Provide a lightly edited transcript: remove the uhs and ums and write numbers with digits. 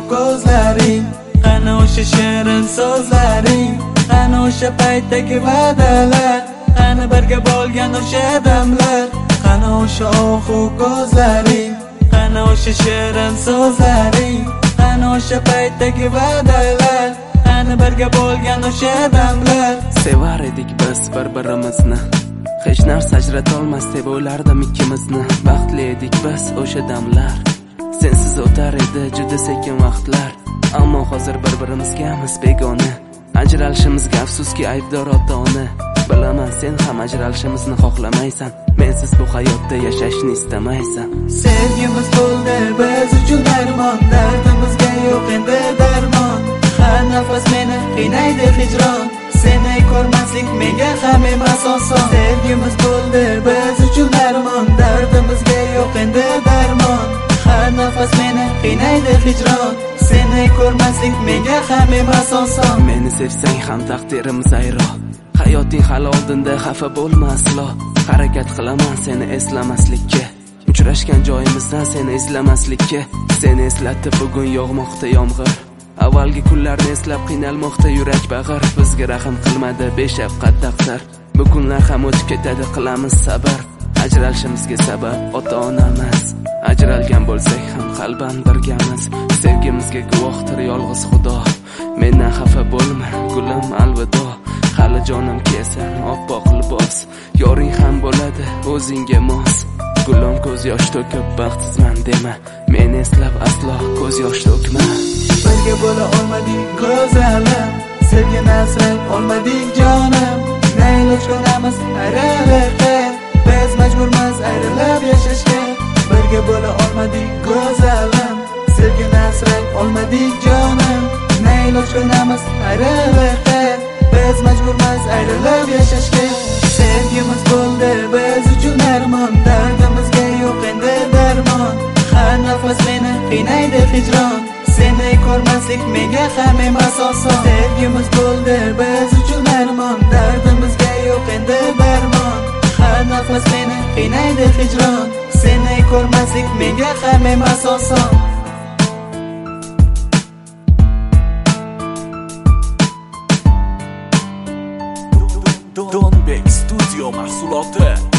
ko'zlaring, qani o'sha shirin so'zlaring, qani o'sha paytdagi va'dalar, qani birga bo'lgan o'sha damlar, qani o'sha ohu ko'zlaring, qani o'sha shirin so'zlaring, qani o'sha paytdagi va'dalar, qani birga bo'lgan o'sha damlar. Sevar edik biz bir-birimizni, hech narsa ajratolmas deb o'ylardim ikkimizni. Baxtli edik biz o'sha damlar, sensiz o'tar edi juda sekin vaqtlar. Ammo hozir bir-birimizgamiz begona, ajralishimizga afsuski aybdor ota-ona. Bilaman sen ham ajralishimizni xohlamaysan, mensiz bu hayotda yashashni istamaysan. Sevgimiz bo'ldi biz uchun darmon, dardimizga yo'q endi darmon. Har nafas meni qiynaydi hijron, seni ko'rmaslik menga ham emas oson. Sevgimiz bo'ldi biz uchun darmon, dardimizga yo'q endi darmon. Har nafas meni qiynaydi hijron, seni ko'rmaslik menga ham emas oson. Meni sevsang ham taqdirimiz ayro, hayoting hali oldinda, xafa bo'lma aslo. Harakat qilaman seni eslamaslikka, uchrashgan joyimizdan seni izlamaslikka. Seni eslatib bugun yog'moqda yomg'ir, avvalgi kunlarni eslab qiynalmoqda yurak bag'ir. Bizga rahm qilmadi beshafqat taqdir, bu kunlar ham o'tib ketadi, qilamiz sabr. Ajralishimizga sabab ota-onamiz, ajralgan bo'lsak ham qalban birgamiz. Sevgimizga guvohdir yolg'iz Xudo, mendan xafa bo'lma gulim, alvido. Hali jonim kiysan oppoq libos, yoring ham bo'ladi o'zingga mos. Gulim ko'z yosh to'kib baxtsizman dema, meni eslab aslo ko'z yosh to'kma. Birga bo'la olmadik go'zalim, sevgini asray olmadik jonim. Naylov ko'ramiz ayriliqqa, biz majburmiz ayrilib yashashga. Birga bo'la olmadik go'zalim, sevgini asray olmadik jonim. Naylov ko'ramiz ayriliqqa, biz majburmiz ayrilib yashashga. Sevgimiz bo'ldi biz uchun darmon, dardimizga yo'q endi darmon. Har nafas meni qiynaydi hijron, seni ko'rmaslik menga ham emas oson. Sevgimiz bo'ldi biz uchun darmon, dardimizga yo'q endi darmon. Har nafas meni qiynaydi hijron, seni ko'rmaslik menga ham emas oson. Donbek Studio mahsuloti